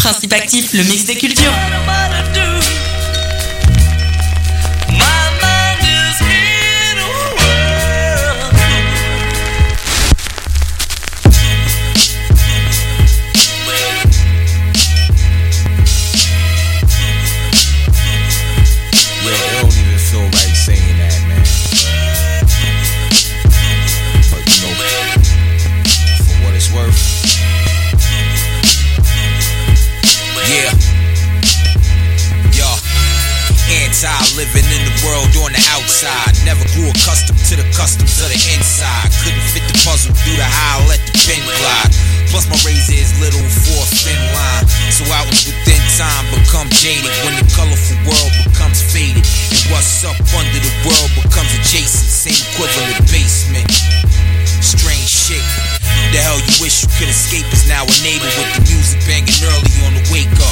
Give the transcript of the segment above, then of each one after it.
Principe Actif, le mix des cultures. Living in the world on the outside, never grew accustomed to the customs of the inside. Couldn't fit the puzzle through the how I let the pen glide. Plus my razor is little for a thin line, so I was within time become jaded when the colorful world becomes faded, and what's up under the world becomes adjacent. Same equivalent basement. Strange shit. The hell you wish you could escape is now a neighbor with the music banging early on the wake up.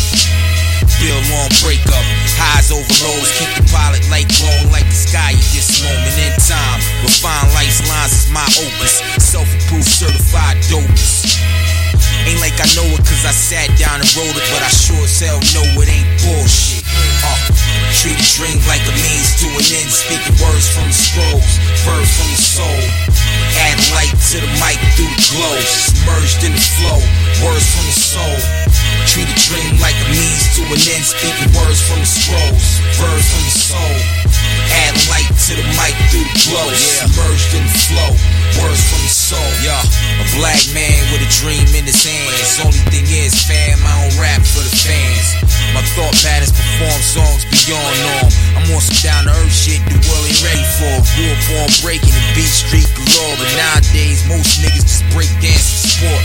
Bill long breakup, highs over lows, keep the pilot light glowing like the sky at this moment in time. Refine life's lines is my opus, self-approved certified dopest. Ain't like I know it cause I sat down and wrote it, but I sure as hell know it ain't bullshit. Treat a dream like a means to an end, speaking words from the scrolls, birds from the soul. Add light to the mic through the glow, submerged in the flow, words from the soul. Treat a dream like a means to an end, speaking words from the scrolls, birds from the soul. Add light to the mic through the glow, submerged in the flow, words from the soul. A black man with a dream in his hands. Only thing is, fam, I don't rap for the fans. My thought patterns perform songs beyond norm. I'm on some down to earth shit the world ain't ready for. Grew up on breaking the beat street galore, but nowadays most niggas just break dance for sport.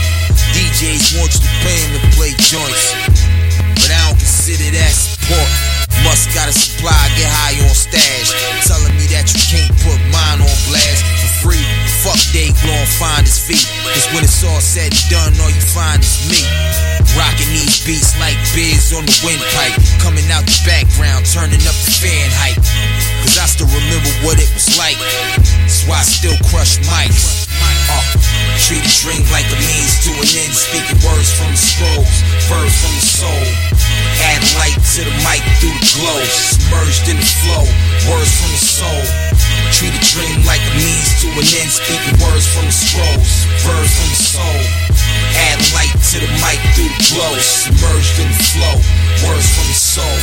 DJs want you to pay him to play joints, but I don't consider that support. Must got a supply, get high on stash, telling me that you can't put mine on blast for free. Fuck they blowin' find his feet, cause when it's all said and done, all you find is me. Rocking these beats like biz on the windpipe, coming out the background, turning up the fan hype. Cause I still remember what it was like, that's why I still crush mics. Treat a dream like a means to an end, speaking words from the scrolls, birds from the soul. Add light to the mic through the glow, submerged in the flow, words from the soul. Treat a dream like a means to an end, speaking words from the scrolls, birds from the soul. Add light to the mic through the glow, submerged in the flow, words from the soul.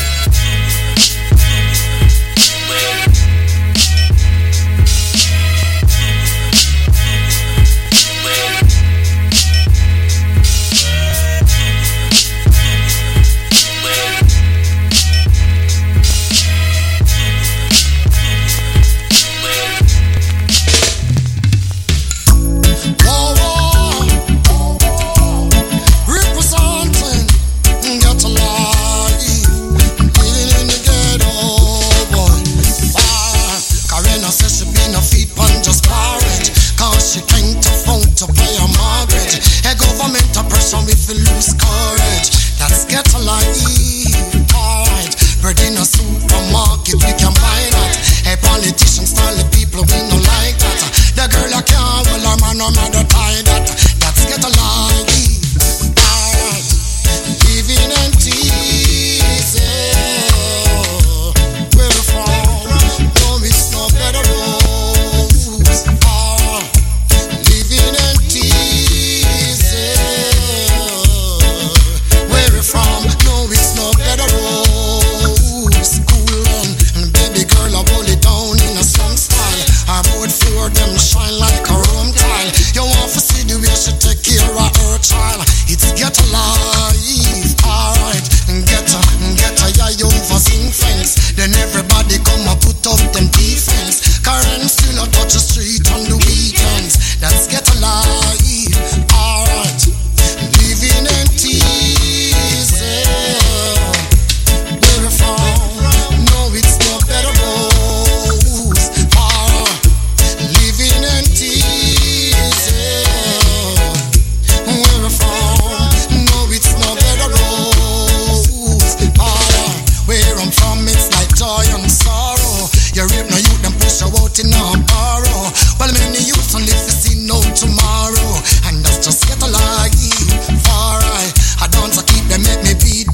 Just get alive, alright. I don't keep them, make me beat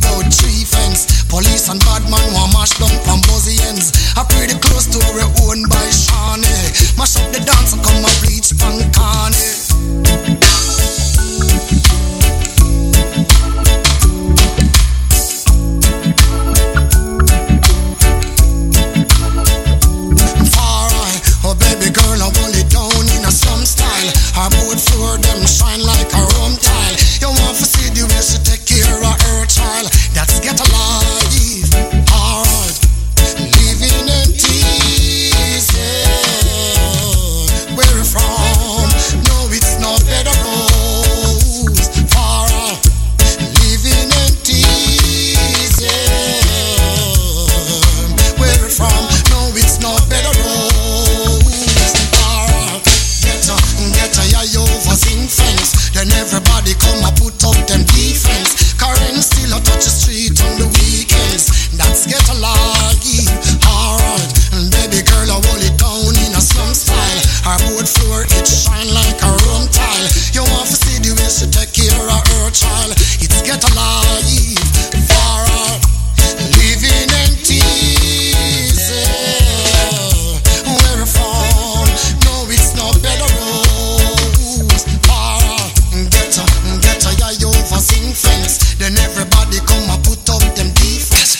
place and bad man want mash down from buzzy ends. I pretty close to where owned by Shawnee. Mash up the dance and come and bleach from Carney. Her boot floor, them shine like a rum tile. You want to see the way she take care of her child. That's get alive, alright. Living in tears, yeah. Where from? No, it's not better rose. Far out. Living in tears, yeah. Where from? No, it's not better rose. Oversing fence, then everybody come and put up them defense. Karen still a touch the street on the weekends. That's get alive, alright. And baby girl, I hold it down in a slum style. Her board floor, it shine like a rum tile. You want to see the way she take care of her child. It's get alive, alright. Living in tears, yeah. Where from? No, it's not better road. Sing fence, then everybody come and put up them defense.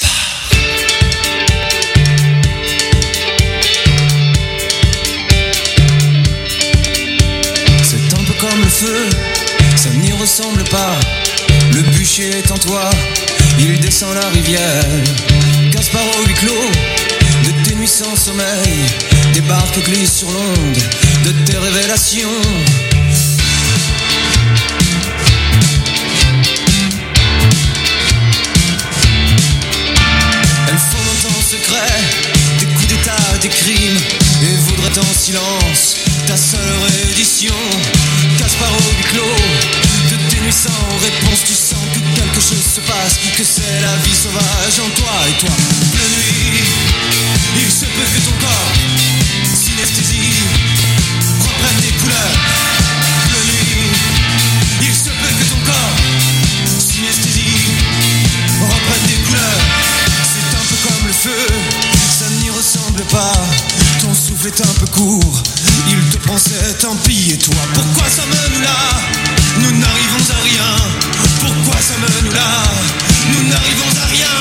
C'est un peu comme le feu, ça n'y ressemble pas. Le bûcher est en toi, il descend la rivière. Gaspard au huis clos, de tes nuits sans sommeil. Des barques glissent sur l'onde de tes révélations. Secret, des coups d'état, des crimes, et voudrait en silence ta seule réédition. Gaspard au huis clos, de tes nuits sans réponse, tu sens que quelque chose se passe, que c'est la vie sauvage en toi et toi. Pleine nuit, il se peut que ton corps, synesthésie, reprenne des couleurs. Pleine nuit, il se peut que ton corps, synesthésie, reprenne des couleurs. Comme le feu, ça n'y ressemble pas. Ton souffle est un peu court, il te prend, c'est tant pis. Et toi, pourquoi ça me nous là? Nous n'arrivons à rien. Pourquoi ça me nous là? Nous n'arrivons à rien.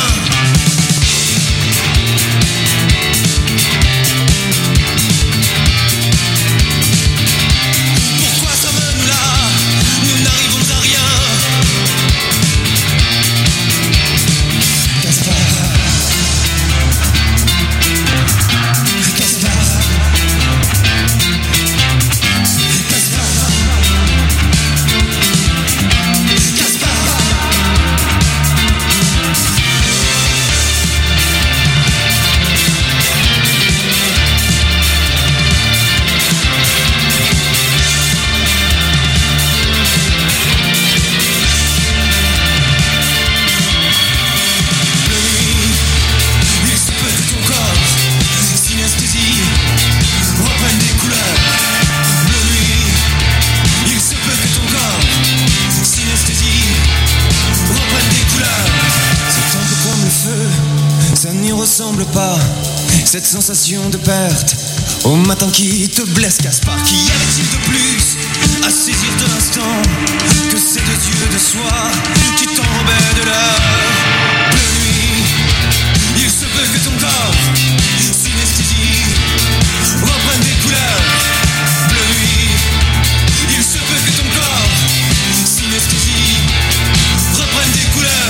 Ressemble pas, cette sensation de perte au matin qui te blesse. Gaspard, qu'y avait-il de plus à saisir de l'instant que ces deux yeux de soie qui t'enrobaient de l'heure? De nuit, il se peut que ton corps, synesthésie, reprenne des couleurs. De nuit, il se peut que ton corps, synesthésie, reprenne des couleurs.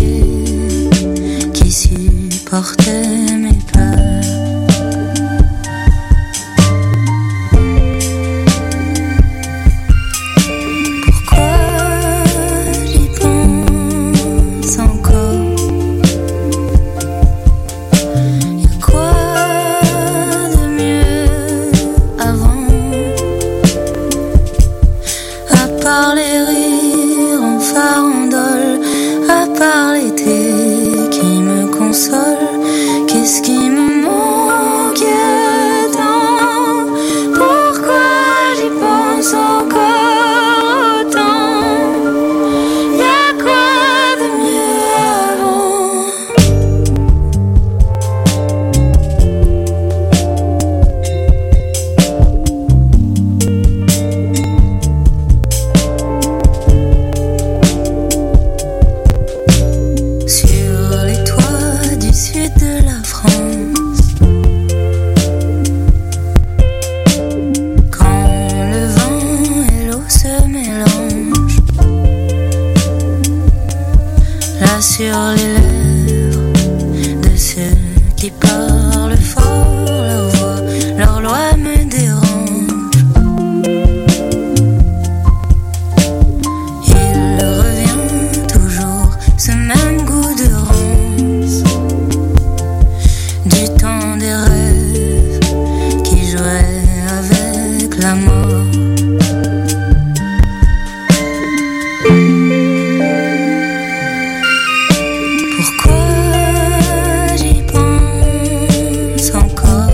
qui supportait mes peurs. Pourquoi j'y pense encore? Y'a quoi de mieux avant? À part les rires en farandole, à part l'été qui me console, qu'est-ce qui me manque tant? Pourquoi j'y pense encore autant? Y'a quoi de mieux avant? Sur les toits du sud de la France, quand le vent et l'eau se mélangent, là sur les lèvres de ceux qui parlent fort, leur voix, leur loi me dérange. Il revient toujours ce même goût de rance, du temps des rêves qui jouaient avec la mort. Pourquoi j'y pense encore?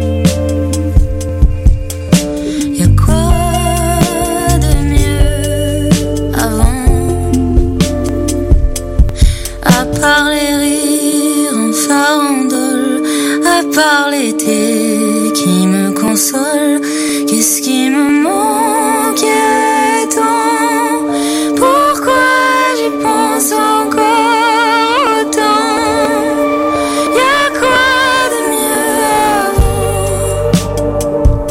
Y'a quoi de mieux avant? À part les rires en farandole, à part l'été qui me console, qu'est-ce qui me manque tant? Pourquoi j'y pense encore autant? Y'a quoi de mieux avant?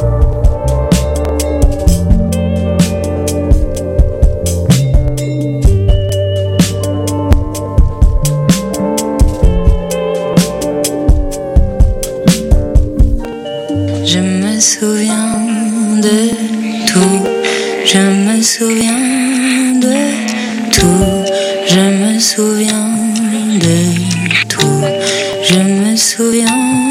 Je me souviens de tout, je me souviens de tout, je me souviens de tout, je me souviens.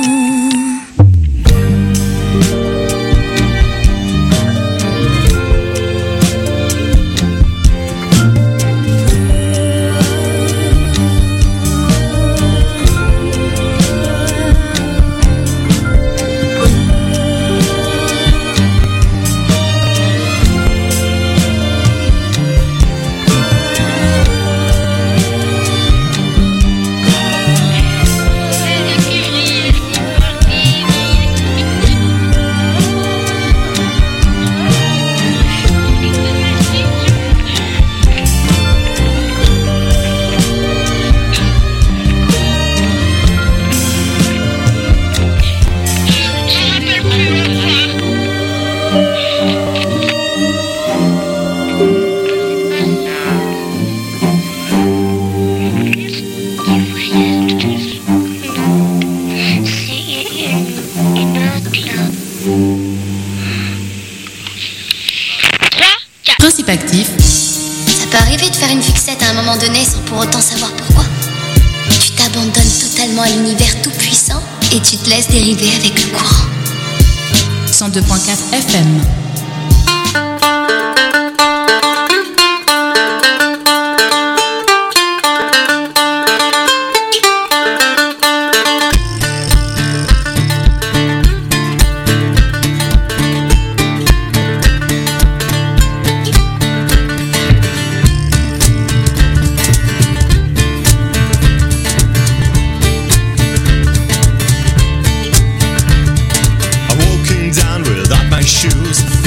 Principe actif. Ça peut arriver de faire une fixette à un moment donné sans pour autant savoir pourquoi. Tu t'abandonnes totalement à l'univers tout puissant et tu te laisses dériver avec le courant. 102.4 FM. Shoes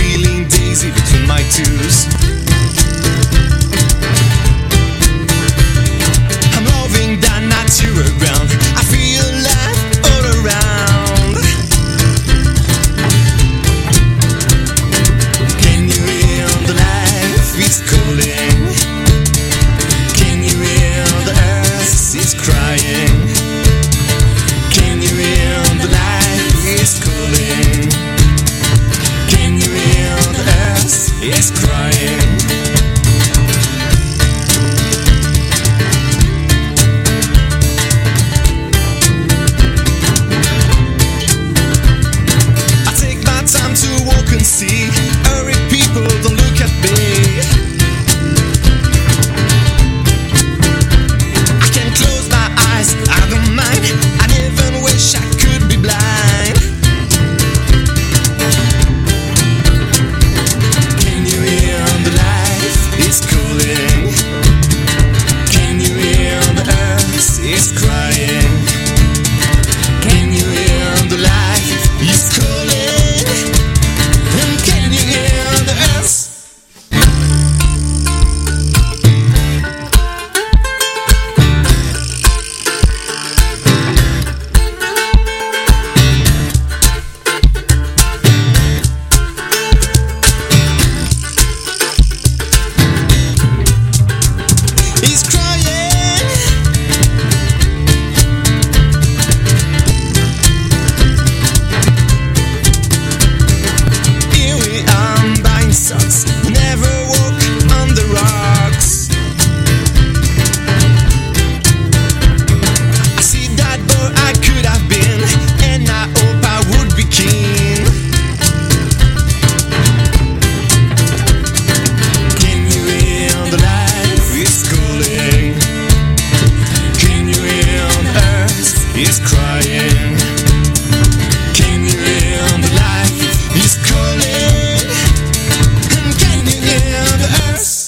is crying. Can you hear the life is calling? And can you hear the earth?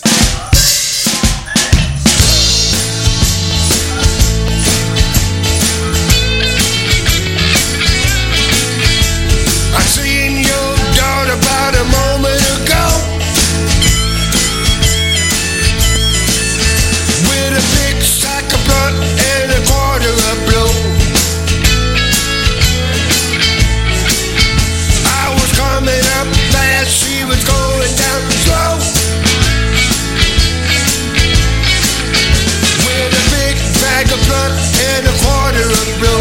I seen your daughter about a moment ago, with a big sack of blood and a quarter of blow. I was coming up fast, she was going down slow, with a big bag of blood and a quarter of blow.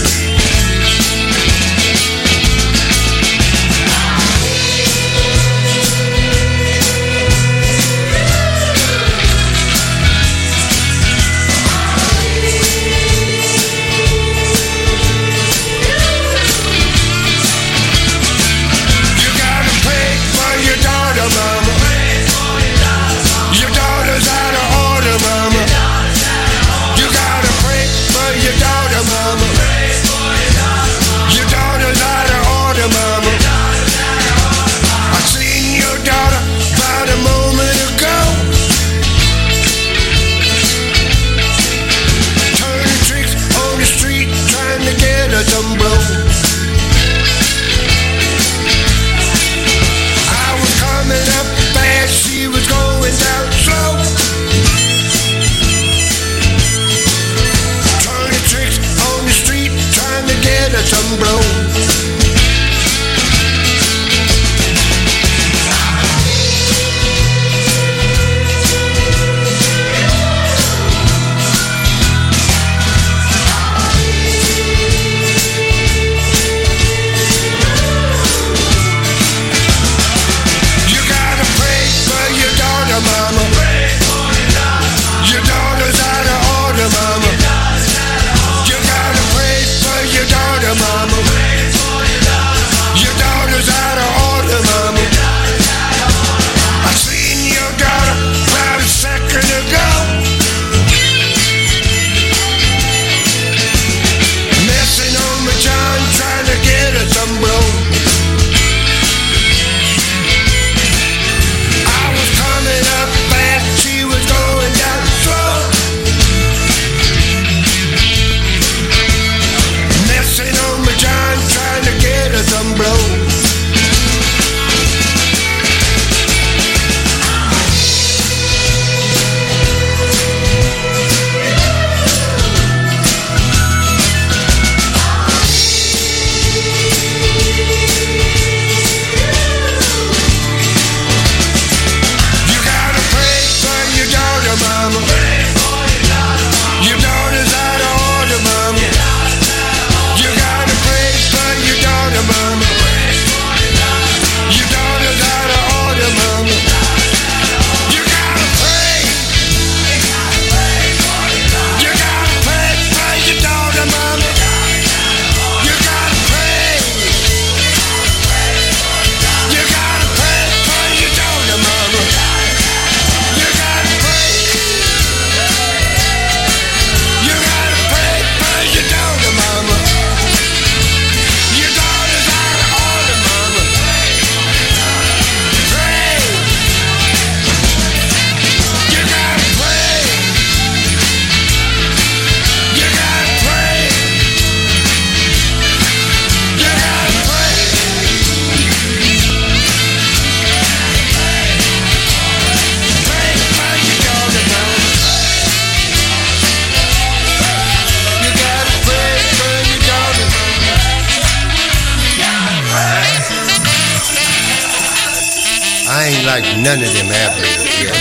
Like none of them average here.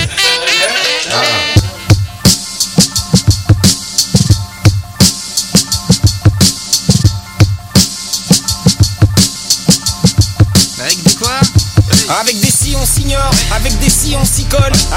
Avec des quoi? Avec des si on s'ignore, avec des si on s'y colle.